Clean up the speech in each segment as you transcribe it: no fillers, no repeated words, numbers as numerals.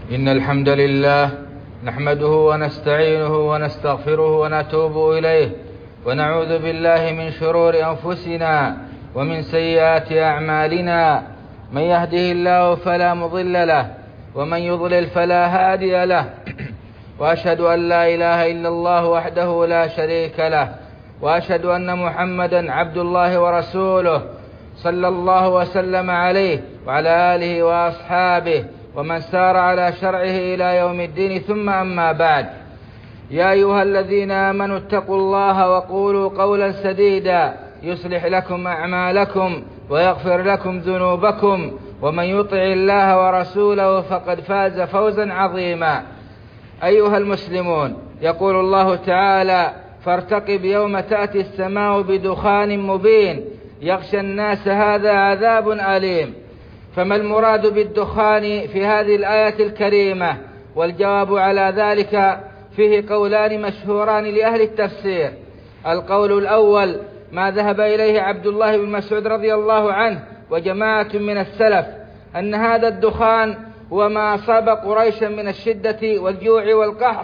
إن الحمد لله نحمده ونستعينه ونستغفره ونتوب إليه، ونعوذ بالله من شرور أنفسنا ومن سيئات أعمالنا. من يهده الله فلا مضل له، ومن يضلل فلا هادي له. وأشهد أن لا إله إلا الله وحده لا شريك له، وأشهد أن محمدا عبد الله ورسوله، صلى الله وسلم عليه وعلى آله وأصحابه ومن سار على شرعه إلى يوم الدين. ثم أما بعد، يا أيها الذين آمنوا اتقوا الله وقولوا قولا سديدا يصلح لكم أعمالكم ويغفر لكم ذنوبكم، ومن يطع الله ورسوله فقد فاز فوزا عظيما. أيها المسلمون، يقول الله تعالى: فارتقب يوم تأتي السماء بدخان مبين يغشى الناس هذا عذاب أليم. فما المراد بالدخان في هذه الآية الكريمة؟ والجواب على ذلك فيه قولان مشهوران لأهل التفسير. القول الأول ما ذهب إليه عبد الله بن مسعود رضي الله عنه وجماعة من السلف، أن هذا الدخان هو ما أصاب قريشا من الشدة والجوع والقحط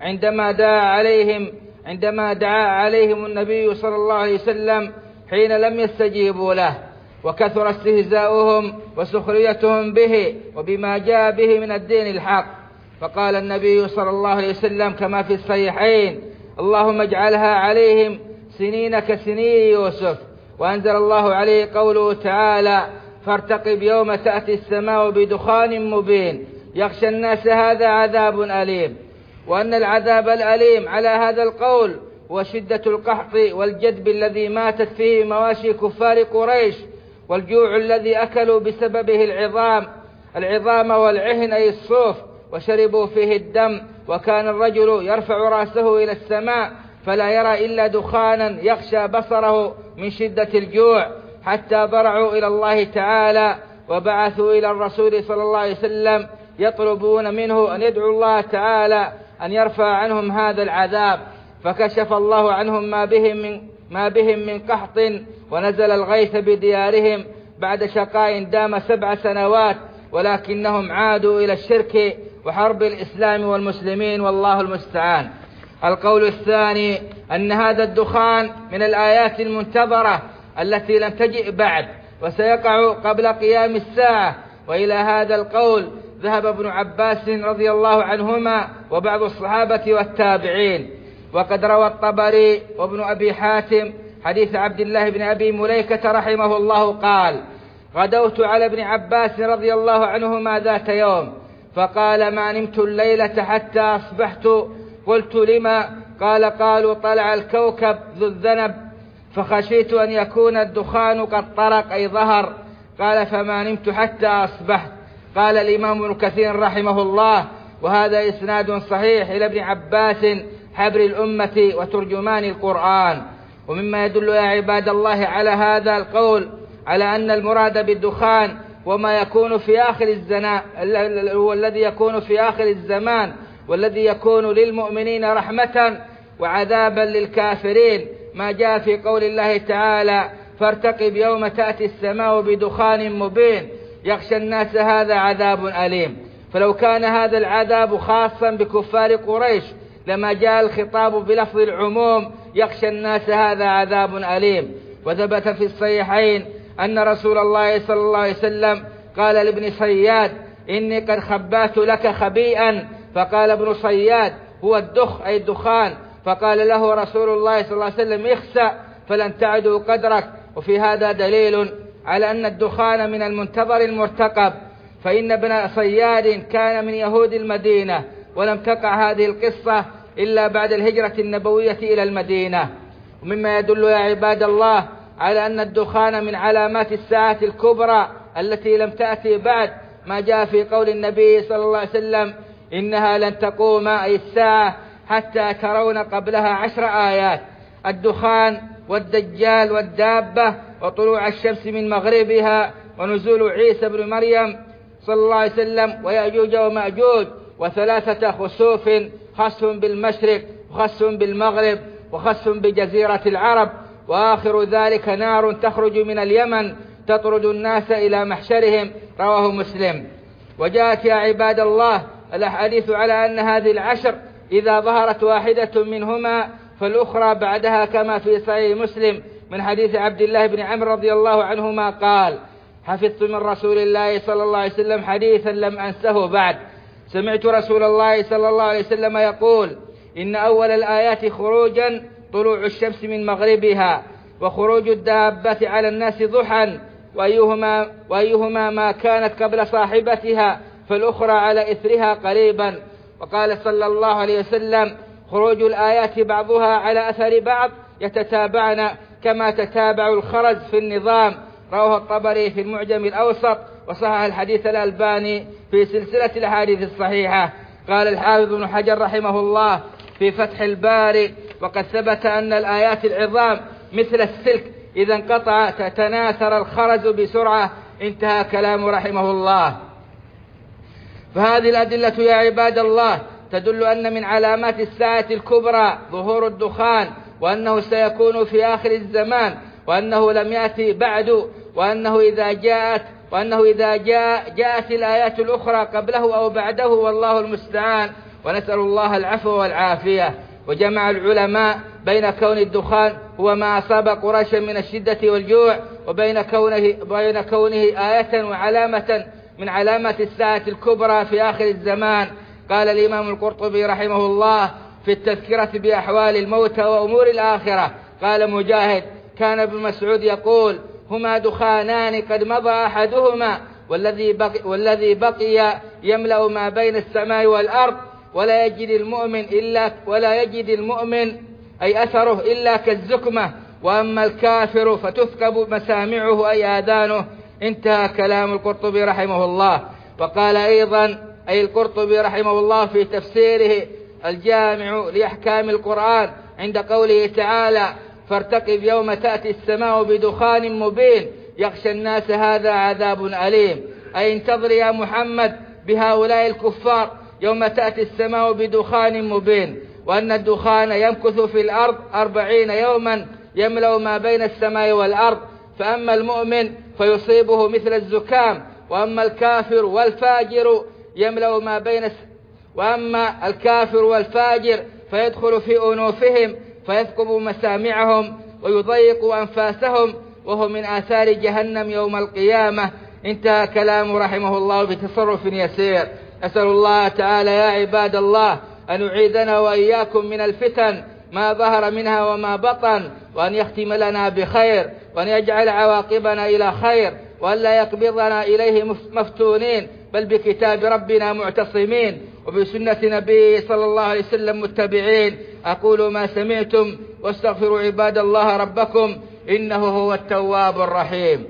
عندما دعا عليهم النبي صلى الله عليه وسلم حين لم يستجيبوا له، وكثر استهزاؤهم وسخريتهم به وبما جاء به من الدين الحق. فقال النبي صلى الله عليه وسلم كما في الصحيحين: اللهم اجعلها عليهم سنين كسني يوسف. وأنزل الله عليه قوله تعالى: فارتقب يوم تأتي السماء بدخان مبين يغشى الناس هذا عذاب أليم. وأن العذاب الأليم على هذا القول وشدة القحط والجدب الذي ماتت فيه مواشي كفار قريش، والجوع الذي أكلوا بسببه العظام والعهن أي الصوف، وشربوا فيه الدم، وكان الرجل يرفع رأسه إلى السماء فلا يرى إلا دخانا يخشى بصره من شدة الجوع، حتى ضرعوا إلى الله تعالى وبعثوا إلى الرسول صلى الله عليه وسلم يطلبون منه أن يدعو الله تعالى أن يرفع عنهم هذا العذاب، فكشف الله عنهم ما بهم من قحط، ونزل الغيث بديارهم بعد شقاء دام 7 سنوات، ولكنهم عادوا إلى الشرك وحرب الإسلام والمسلمين، والله المستعان. القول الثاني أن هذا الدخان من الآيات المنتظرة التي لم تجئ بعد وسيقع قبل قيام الساعة. وإلى هذا القول ذهب ابن عباس رضي الله عنهما وبعض الصحابة والتابعين. وقد روى الطبري وابن أبي حاتم حديث عبد الله بن أبي مليكة رحمه الله قال: غدوت على ابن عباس رضي الله عنهما ذات يوم فقال: ما نمت الليلة حتى أصبحت. قلت: لما؟ قال: قالوا طلع الكوكب ذو الذنب فخشيت أن يكون الدخان قد طرق أي ظهر. قال: فما نمت حتى أصبحت. قال الإمام ابن كثير رحمه الله: وهذا إسناد صحيح إلى ابن عباس حبر الأمة وترجمان القرآن. ومما يدل يا عباد الله على هذا القول على أن المراد بالدخان وما يكون في آخر الزمان، هو الذي يكون في آخر الزمان، والذي يكون للمؤمنين رحمة وعذابا للكافرين، ما جاء في قول الله تعالى: فارتقب يوم تأتي السماء بدخان مبين يغشى الناس هذا عذاب أليم. فلو كان هذا العذاب خاصا بكفار قريش لما جاء الخطاب بلفظ العموم يغشى الناس هذا عذاب أليم. وثبت في الصحيحين أن رسول الله صلى الله عليه وسلم قال لابن صياد: إني قد خبأت لك خبيئا. فقال ابن صياد: هو الدخ أي الدخان. فقال له رسول الله صلى الله عليه وسلم: اخسأ فلن تعدوا قدرك. وفي هذا دليل على أن الدخان من المنتظر المرتقب، فإن ابن صياد كان من يهود المدينة، ولم تقع هذه القصة إلا بعد الهجرة النبوية إلى المدينة. ومما يدل يا عباد الله على أن الدخان من علامات الساعة الكبرى التي لم تأتي بعد ما جاء في قول النبي صلى الله عليه وسلم: إنها لن تقوم أي الساعة حتى ترون قبلها 10 آيات: الدخان والدجال والدابة وطلوع الشمس من مغربها ونزول عيسى بن مريم صلى الله عليه وسلم ويأجوج ومأجوج، و3 خسوف: خسف بالمشرق وخسف بالمغرب وخسف بجزيرة العرب، وآخر ذلك نار تخرج من اليمن تطرد الناس إلى محشرهم. رواه مسلم. وجاءت يا عباد الله الأحاديث على أن هذه العشر إذا ظهرت واحدة منهما فالأخرى بعدها، كما في صحيح مسلم من حديث عبد الله بن عمرو رضي الله عنهما قال: حفظت من رسول الله صلى الله عليه وسلم حديثا لم أنسه بعد. سمعت رسول الله صلى الله عليه وسلم يقول: إن أول الآيات خروجا طلوع الشمس من مغربها، وخروج الدابة على الناس ضحى، وأيهما ما كانت قبل صاحبتها فالأخرى على إثرها قريبا. وقال صلى الله عليه وسلم: خروج الآيات بعضها على أثر بعض يتتابعن كما تتابع الخرز في النظام. رواه الطبري في المعجم الأوسط، وصحح الحديث الألباني في سلسلة الأحاديث الصحيحة. قال الحافظ ابن حجر رحمه الله في فتح الباري: وقد ثبت أن الآيات العظام مثل السلك إذا انقطع تتناثر الخرز بسرعة. انتهى كلام رحمه الله. فهذه الأدلة يا عباد الله تدل أن من علامات الساعة الكبرى ظهور الدخان، وأنه سيكون في آخر الزمان، وأنه لم يأتي بعد، وأنه إذا جاءت الآيات الأخرى قبله أو بعده، والله المستعان، ونسأل الله العفو والعافية. وجمع العلماء بين كون الدخان هو ما أصاب قريشا من الشدة والجوع، وبين كونه آية وعلامة من علامات الساعة الكبرى في آخر الزمان. قال الإمام القرطبي رحمه الله في التذكرة بأحوال الموتى وأمور الآخرة، قال مجاهد: كان ابن مسعود يقول: هما دخانان قد مضى أحدهما والذي بقي يملأ ما بين السماء والأرض، ولا يجد المؤمن أي أثره إلا كالزكمة، وأما الكافر فتثقب مسامعه أي آذانه. انتهى كلام القرطبي رحمه الله. وقال أيضا أي القرطبي رحمه الله في تفسيره الجامع لأحكام القرآن عند قوله تعالى: فارتقب يوم تأتي السماء بدخان مبين يغشى الناس هذا عذاب أليم، أي انتظر يا محمد بهؤلاء الكفار يوم تأتي السماء بدخان مبين، وأن الدخان يمكث في الأرض 40 يوما يملأ ما بين السماء والأرض. فأما المؤمن فيصيبه مثل الزكام، وأما الكافر والفاجر فيدخل في أنوفهم فيثقب مسامعهم ويضيق أنفاسهم، وهو من آثار جهنم يوم القيامة. انتهى كلام رحمه الله بتصرف يسير. أسأل الله تعالى يا عباد الله أن يعيذنا وإياكم من الفتن ما ظهر منها وما بطن، وأن يختم لنا بخير، وأن يجعل عواقبنا إلى خير، وأن لا يقبضنا إليه مفتونين، بل بكتاب ربنا معتصمين، وبسنة نبيه صلى الله عليه وسلم متبعين. أقول ما سمعتم، واستغفروا عباد الله ربكم إنه هو التواب الرحيم.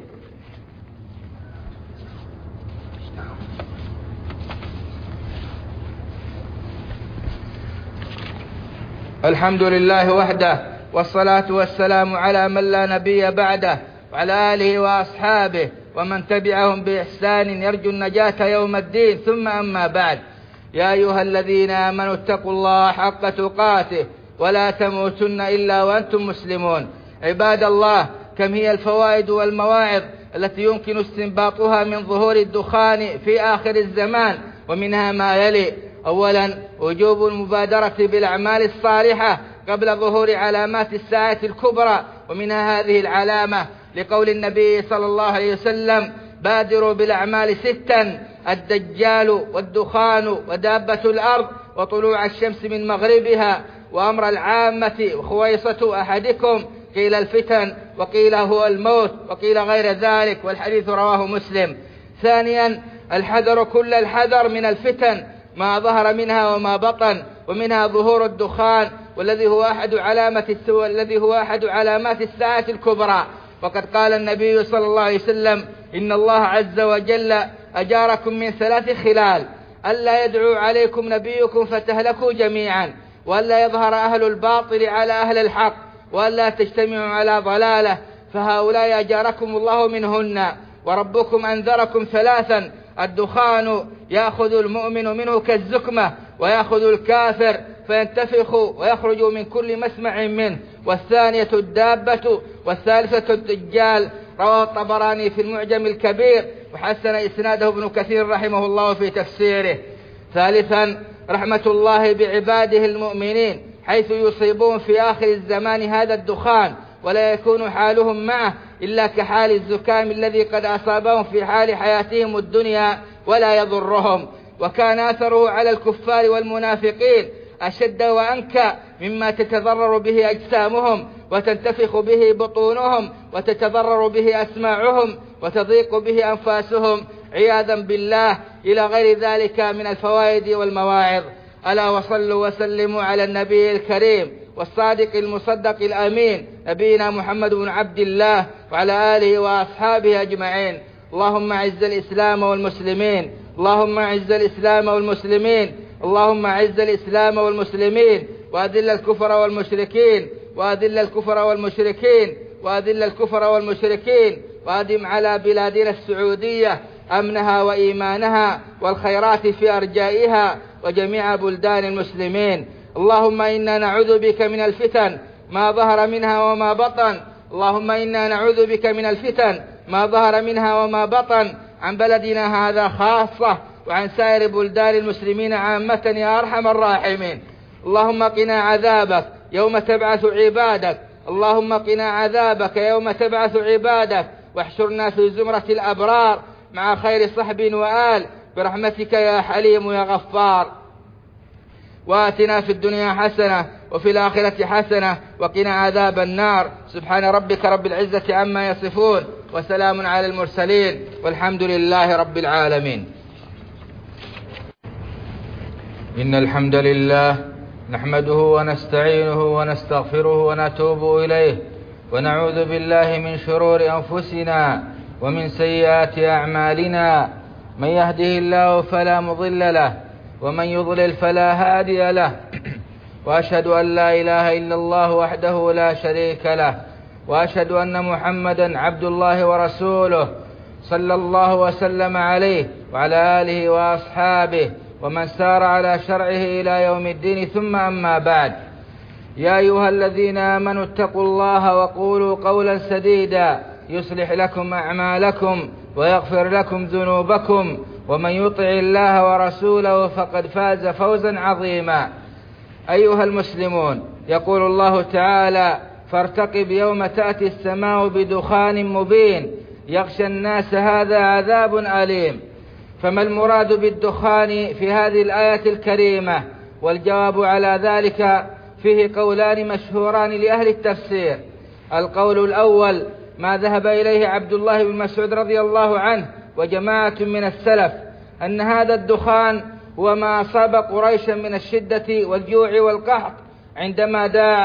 الحمد لله وحده، والصلاة والسلام على من لا نبي بعده، وعلى آله وأصحابه ومن تبعهم بإحسان يرجو النجاة يوم الدين. ثم أما بعد، يا أيها الذين آمنوا اتقوا الله حق تقاته ولا تموتن إلا وأنتم مسلمون. عباد الله، كم هي الفوائد والمواعظ التي يمكن استنباطها من ظهور الدخان في آخر الزمان، ومنها ما يلي: أولا، وجوب المبادرة بالأعمال الصالحة قبل ظهور علامات الساعة الكبرى، ومنها هذه العلامة لقول النبي صلى الله عليه وسلم: بادروا بالأعمال 6: الدجال والدخان ودابة الأرض وطلوع الشمس من مغربها وأمر العامة وخويصة أحدكم، قيل الفتن وقيل هو الموت وقيل غير ذلك، والحديث رواه مسلم. ثانيا، الحذر كل الحذر من الفتن ما ظهر منها وما بطن، ومنها ظهور الدخان والذي هو أحد علامات الساعة الكبرى. وقد قال النبي صلى الله عليه وسلم: إن الله عز وجل أجاركم من 3 خلال: ألا يدعو عليكم نبيكم فتهلكوا جميعا، وألا يظهر أهل الباطل على أهل الحق، وألا تجتمعوا على ضلالة، فهؤلاء أجاركم الله منهن. وربكم أنذركم 3: الدخان يأخذ المؤمن منه كالزكمة، ويأخذ الكافر فينتفخ ويخرج من كل مسمع منه، والثانية الدابة، والثالثة الدجال. رواه الطبراني في المعجم الكبير، وحسن إسناده ابن كثير رحمه الله في تفسيره. ثالثا رحمة الله بعباده المؤمنين، حيث يصيبون في آخر الزمان هذا الدخان ولا يكون حالهم معه إلا كحال الزكام الذي قد أصابهم في حال حياتهم الدنيا ولا يضرهم. وكان أثره على الكفار والمنافقين أشد وأنكى مما تتضرر به أجسامهم وتنتفخ به بطونهم وتتضرر به أسماعهم وتضيق به أنفاسهم عياذا بالله، إلى غير ذلك من الفوائد والمواعظ. ألا وصلوا وسلموا على النبي الكريم والصادق المصدق الأمين نبينا محمد بن عبد الله وعلى آله وأصحابه أجمعين. اللهم أعز الإسلام والمسلمين، اللهم أعز الإسلام والمسلمين، اللهم أعز الإسلام والمسلمين، وأذل الكفر والمشركين، وأذل الكفر والمشركين، وأذل الكفر والمشركين، وأدم على بلادنا السعودية أمنها وإيمانها والخيرات في أرجائها وجميع بلدان المسلمين. اللهم إنا نعوذ بك من الفتن ما ظهر منها وما بطن، اللهم إنا نعوذ بك من الفتن ما ظهر منها وما بطن عن بلدنا هذا خاصة وعن سائر بلدان المسلمين عامة يا أرحم الراحمين. اللهم قنا عذابك يوم تبعث عبادك، اللهم قنا عذابك يوم تبعث عبادك، واحشرنا في زمرة الأبرار مع خير صحب وآل برحمتك يا حليم يا غفار. وآتنا في الدنيا حسنة وفي الآخرة حسنة وقنا عذاب النار. سبحان ربك رب العزة عما يصفون وسلام على المرسلين والحمد لله رب العالمين. إن الحمد لله نحمده ونستعينه ونستغفره ونتوب إليه ونعوذ بالله من شرور أنفسنا ومن سيئات أعمالنا، من يهده الله فلا مضل له ومن يضلل فلا هادي له، وأشهد أن لا إله إلا الله وحده لا شريك له، وأشهد أن محمدا عبد الله ورسوله صلى الله وسلم عليه وعلى آله وأصحابه ومن سار على شرعه إلى يوم الدين، ثم أما بعد. يا أيها الذين آمنوا اتقوا الله وقولوا قولا سديدا يصلح لكم أعمالكم ويغفر لكم ذنوبكم، ومن يطع الله ورسوله فقد فاز فوزا عظيما. أيها المسلمون، يقول الله تعالى: فارتقب يوم تأتي السماء بدخان مبين يغشى الناس هذا عذاب أليم. فما المراد بالدخان في هذه الآية الكريمة؟ والجواب على ذلك فيه قولان مشهوران لأهل التفسير. القول الأول ما ذهب إليه عبد الله بن مسعود رضي الله عنه وجماعة من السلف، أن هذا الدخان هو ما أصاب قريشا من الشدة والجوع والقحط عندما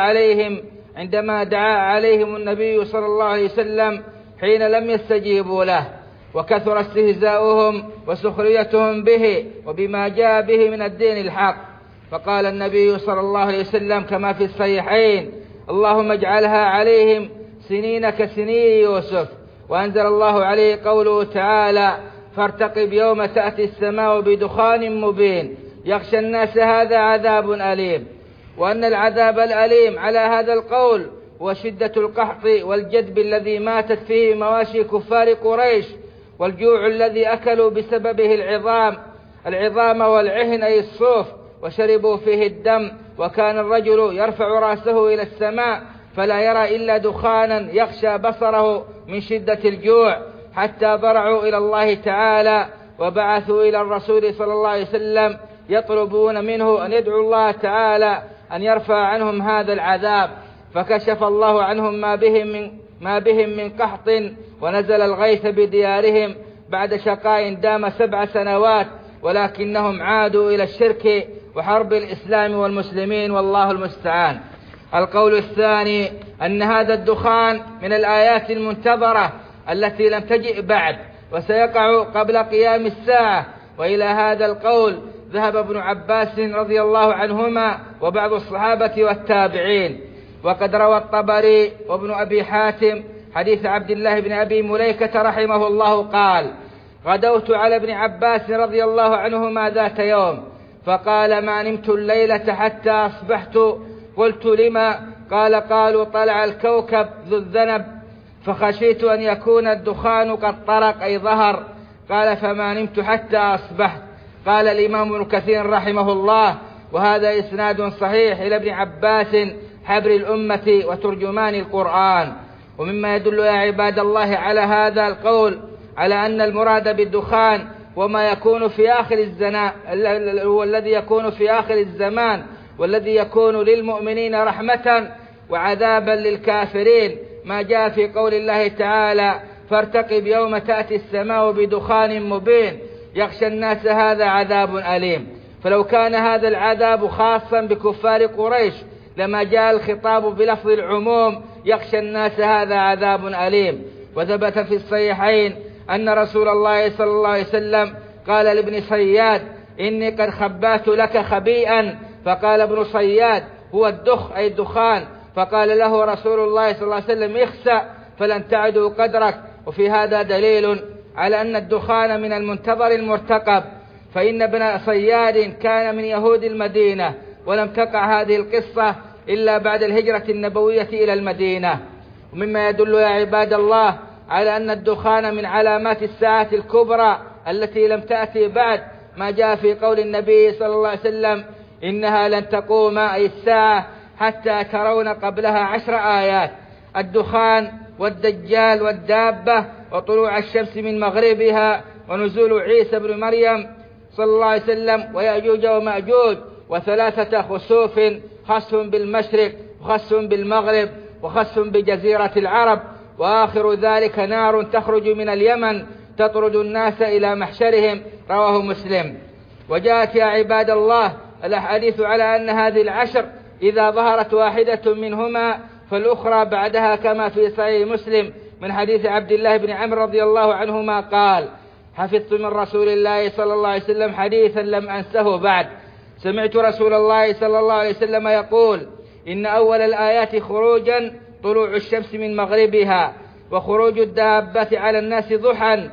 دعا عليهم النبي صلى الله عليه وسلم حين لم يستجيبوا له، وكثر استهزاؤهم وسخريتهم به وبما جاء به من الدين الحق. فقال النبي صلى الله عليه وسلم كما في الصحيحين: اللهم اجعلها عليهم سنين كسني يوسف. وأنزل الله عليه قوله تعالى: فارتقب يوم تأتي السماء بدخان مبين يغشى الناس هذا عذاب أليم. وأن العذاب الأليم على هذا القول وشدة القحط والجدب الذي ماتت فيه مواشي كفار قريش، والجوع الذي أكلوا بسببه العظام والعهن أي الصوف، وشربوا فيه الدم، وكان الرجل يرفع رأسه إلى السماء فلا يرى إلا دخانا يخشى بصره من شدة الجوع، حتى ضرعوا إلى الله تعالى وبعثوا إلى الرسول صلى الله عليه وسلم يطلبون منه أن يدعو الله تعالى أن يرفع عنهم هذا العذاب، فكشف الله عنهم ما بهم من قحط، ونزل الغيث بديارهم بعد شقاء دام 7 سنوات، ولكنهم عادوا إلى الشرك وحرب الإسلام والمسلمين، والله المستعان. القول الثاني أن هذا الدخان من الآيات المنتظرة التي لم تجئ بعد وسيقع قبل قيام الساعة. وإلى هذا القول ذهب ابن عباس رضي الله عنهما وبعض الصحابة والتابعين. وقد روى الطبري وابن أبي حاتم حديث عبد الله بن أبي مليكة رحمه الله قال: غدوت على ابن عباس رضي الله عنهما ذات يوم فقال: ما نمت الليلة حتى أصبحت. قلت: لما؟ قال: قالوا طلع الكوكب ذو الذنب فخشيت أن يكون الدخان قد طرق أي ظهر. قال: فما نمت حتى أصبحت. قال الإمام ابن كثير رحمه الله: وهذا إسناد صحيح إلى ابن عباس حبر الأمة وترجمان القرآن. ومما يدل يا عباد الله على هذا القول على أن المراد بالدخان وما يكون في آخر الزمان، والذي يكون في آخر الزمان، والذي يكون للمؤمنين رحمة وعذابا للكافرين، ما جاء في قول الله تعالى: فارتقب يوم تأتي السماء بدخان مبين يغشى الناس هذا عذاب أليم. فلو كان هذا العذاب خاصا بكفار قريش لما جاء الخطاب بلفظ العموم يغشى الناس هذا عذاب أليم. وثبت في الصحيحين أن رسول الله صلى الله عليه وسلم قال لابن صياد: إني قد خبأت لك خبيئا. فقال ابن صياد: هو الدخ أي الدخان. فقال له رسول الله صلى الله عليه وسلم: اخسأ فلن تعدوا قدرك. وفي هذا دليل على أن الدخان من المنتظر المرتقب، فإن ابن صياد كان من يهود المدينة، ولم تقع هذه القصة إلا بعد الهجرة النبوية إلى المدينة. ومما يدل يا عباد الله على أن الدخان من علامات الساعة الكبرى التي لم تأتي بعد ما جاء في قول النبي صلى الله عليه وسلم: إنها لن تقوم أي الساعة حتى ترون قبلها 10 آيات: الدخان والدجال والدابة وطلوع الشمس من مغربها ونزول عيسى بن مريم صلى الله عليه وسلم ويأجوج ومأجوج، وثلاثة خسوف: خسف بالمشرق وخسف بالمغرب وخسف بجزيرة العرب، وآخر ذلك نار تخرج من اليمن تطرد الناس إلى محشرهم. رواه مسلم. وجاءت يا عباد الله الأحاديث على أن هذه العشر إذا ظهرت واحدة منهما فالأخرى بعدها، كما في صحيح مسلم من حديث عبد الله بن عمرو رضي الله عنهما قال: حفظت من رسول الله صلى الله عليه وسلم حديثا لم أنسه بعد. سمعت رسول الله صلى الله عليه وسلم يقول: إن أول الآيات خروجا طلوع الشمس من مغربها، وخروج الدابة على الناس ضحى،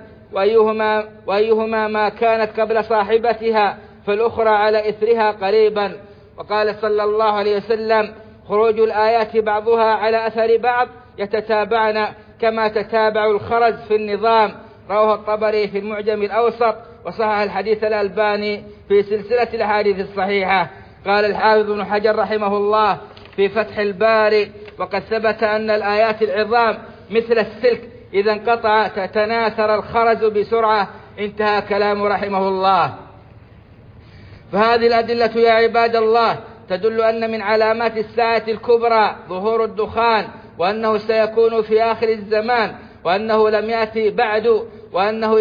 وأيهما ما كانت قبل صاحبتها فالأخرى على إثرها قريبا. وقال صلى الله عليه وسلم: خروج الآيات بعضها على أثر بعض يتتابعن كما تتابع الخرز في النظام. رواه الطبري في المعجم الأوسط، وصحح الحديث الألباني في سلسلة الأحاديث الصحيحة. قال الحافظ ابن حجر رحمه الله في فتح الباري: وقد ثبت أن الآيات العظام مثل السلك إذا انقطع تتناثر الخرز بسرعة. انتهى كلام رحمه الله. فهذه الأدلة يا عباد الله تدل أن من علامات الساعة الكبرى ظهور الدخان، وأنه سيكون في آخر الزمان، وأنه لم يأتي بعد، وأنه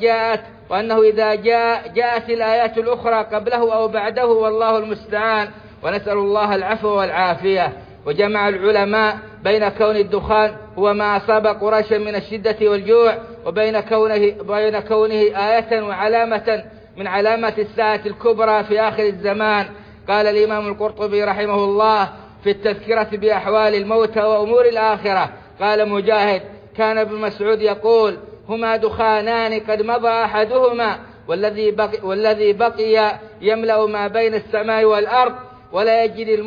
إذا جاءت الآيات الأخرى قبله أو بعده، والله المستعان، ونسأل الله العفو والعافية. وجمع العلماء بين كون الدخان هو ما أصاب قريشا من الشدة والجوع، وبين كونه آية وعلامة من علامات الساعة الكبرى في آخر الزمان. قال الإمام القرطبي رحمه الله في التذكرة بأحوال الموتى وأمور الآخرة، قال مجاهد: كان ابن مسعود يقول: هما دخانان قد مضى أحدهما والذي بقي يملأ ما بين السماء والأرض، ولا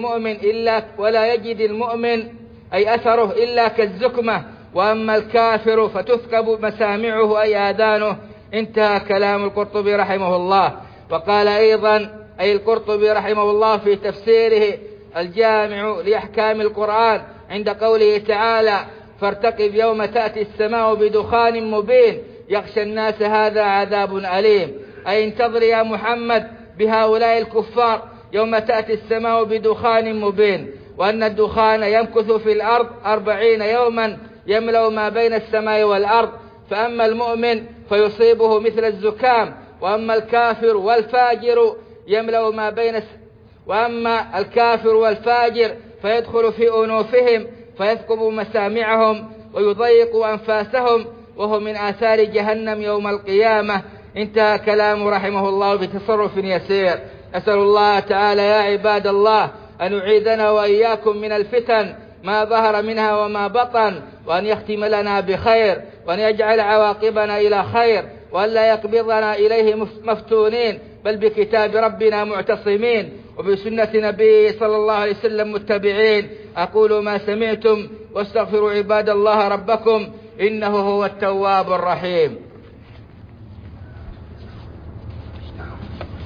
يجد المؤمن أي أثره إلا كالزكمة، وأما الكافر فتثقب مسامعه أي آذانه. انتهى كلام القرطبي رحمه الله. وقال أيضا أي القرطبي رحمه الله في تفسيره الجامع لأحكام القرآن عند قوله تعالى: فارتقب يوم تأتي السماء بدخان مبين يغشى الناس هذا عذاب أليم، أي انتظر يا محمد بهؤلاء الكفار يوم تأتي السماء بدخان مبين، وأن الدخان يمكث في الأرض 40 يوما يملأ ما بين السماء والأرض. فأما المؤمن فيصيبه مثل الزكام، وأما الكافر والفاجر فيدخل في أنوفهم فيثقب مسامعهم ويضيق أنفاسهم، وهو من آثار جهنم يوم القيامة. انتهى كلام رحمه الله بتصرف يسير. أسأل الله تعالى يا عباد الله أن يعيذنا وإياكم من الفتن ما ظهر منها وما بطن، وأن يختم لنا بخير، وأن يجعل عواقبنا إلى خير، وأن لا يقبضنا إليه مفتونين، بل بكتاب ربنا معتصمين، وبسنة نبيه صلى الله عليه وسلم متبعين. أقول ما سمعتم، واستغفروا عباد الله ربكم إنه هو التواب الرحيم.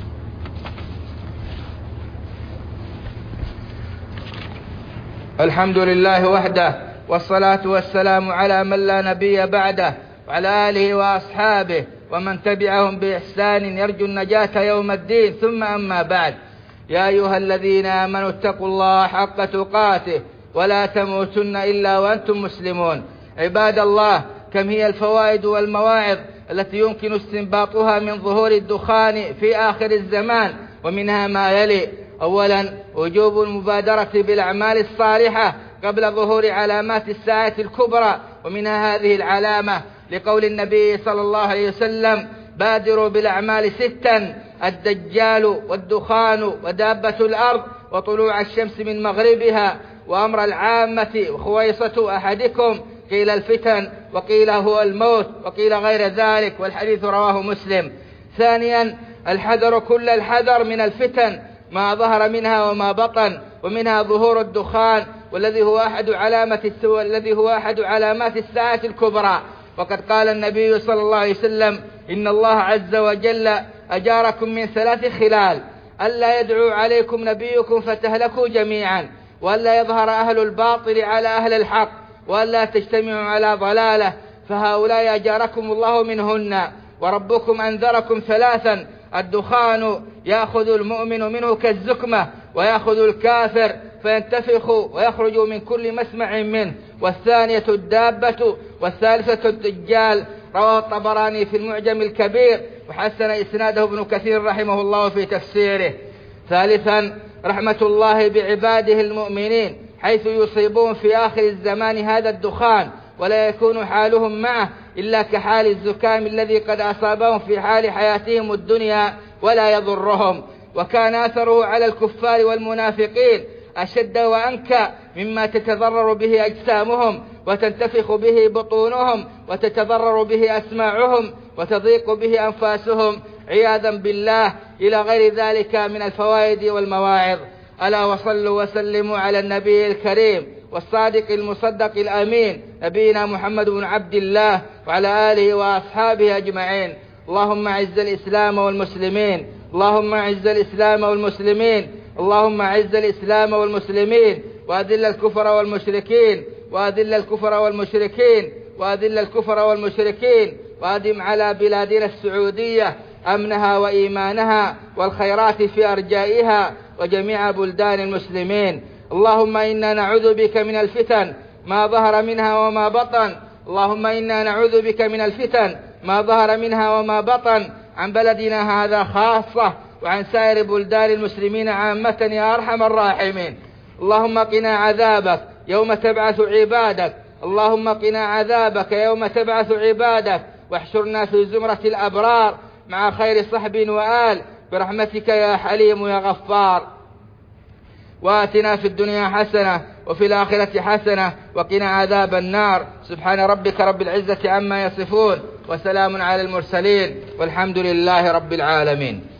الحمد لله وحده، والصلاة والسلام على من لا نبي بعده، وعلى آله وأصحابه ومن تبعهم بإحسان يرجو النجاة يوم الدين. ثم أما بعد، يا أيها الذين آمنوا اتقوا الله حق تقاته ولا تموتن إلا وأنتم مسلمون. عباد الله، كم هي الفوائد والمواعظ التي يمكن استنباطها من ظهور الدخان في آخر الزمان، ومنها ما يلي: أولا، وجوب المبادرة بالأعمال الصالحة قبل ظهور علامات الساعة الكبرى، ومنها هذه العلامة لقول النبي صلى الله عليه وسلم: بادروا بالأعمال 6: الدجال والدخان ودابة الأرض وطلوع الشمس من مغربها وأمر العامة وخويصة أحدكم، قيل الفتن وقيل هو الموت وقيل غير ذلك، والحديث رواه مسلم. ثانيا، الحذر كل الحذر من الفتن ما ظهر منها وما بطن، ومنها ظهور الدخان والذي هو أحد علامات الساعة الكبرى. وقد قال النبي صلى الله عليه وسلم: إن الله عز وجل أجاركم من 3 خلال: ألا يدعو عليكم نبيكم فتهلكوا جميعا، وألا يظهر أهل الباطل على أهل الحق، وألا تجتمعوا على ضلالة، فهؤلاء أجاركم الله منهن. وربكم أنذركم 3: الدخان يأخذ المؤمن منه كالزكمة، ويأخذ الكافر فينتفخ ويخرج من كل مسمع منه. والثانية الدابة، والثالثة الدجال. رواه الطبراني في المعجم الكبير، وحسن إسناده ابن كثير رحمه الله في تفسيره. ثالثا، رحمة الله بعباده المؤمنين، حيث يصيبون في آخر الزمان هذا الدخان، ولا يكون حالهم معه إلا كحال الزكام الذي قد أصابهم في حال حياتهم الدنيا ولا يضرهم. وكان أثره على الكفار والمنافقين أشد وأنكى مما تتضرر به أجسامهم وتنتفخ به بطونهم وتتضرر به أسماعهم وتضيق به أنفاسهم عياذا بالله، إلى غير ذلك من الفوائد والمواعظ. ألا وصلوا وسلموا على النبي الكريم والصادق المصدق الأمين، نبينا محمد بن عبد الله، وعلى آله وأصحابه أجمعين. اللهم أعز الإسلام والمسلمين، اللهم أعز الإسلام والمسلمين، اللهم أعز الإسلام والمسلمين، وأذل الكفر والمشركين، وأذل الكفر والمشركين، وأذل الكفر والمشركين، وأدم على بلادنا السعودية أمنها وإيمانها والخيرات في أرجائها وجميع بلدان المسلمين. اللهم إنا نعوذ بك من الفتن ما ظهر منها وما بطن، اللهم إنا نعوذ بك من الفتن ما ظهر منها وما بطن عن بلدنا هذا خاصة، وعن سائر بلدان المسلمين عامة يا أرحم الراحمين. اللهم قنا عذابك يوم تبعث عبادك، اللهم قنا عذابك يوم تبعث عبادك، واحشرنا في زمرة الأبرار مع خير صحب وآل برحمتك يا حليم يا غفار. وآتنا في الدنيا حسنة وفي الآخرة حسنة وقنا عذاب النار. سبحان ربك رب العزة عما يصفون، وسلام على المرسلين، والحمد لله رب العالمين.